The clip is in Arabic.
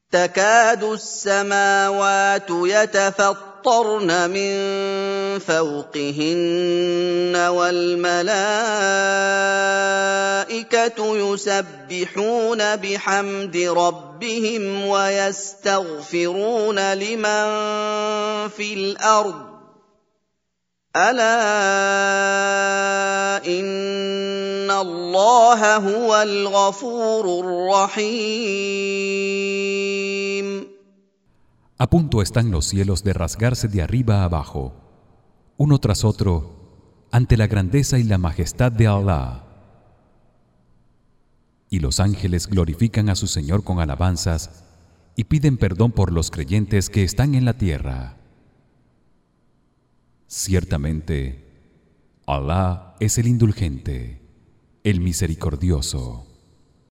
تكاد السماوات يتفطرن من فوقهن والملائكة يسبحون بحمد ربهم ويستغفرون لمن في الأرض ألا إن الله هو الغفور الرحيم. A punto están los cielos de rasgarse de arriba a abajo, uno tras otro, ante la grandeza y la majestad de Allah. Y los ángeles glorifican a su Señor con alabanzas y piden perdón por los creyentes que están en la tierra. Ciertamente, Allah es el indulgente, el misericordioso.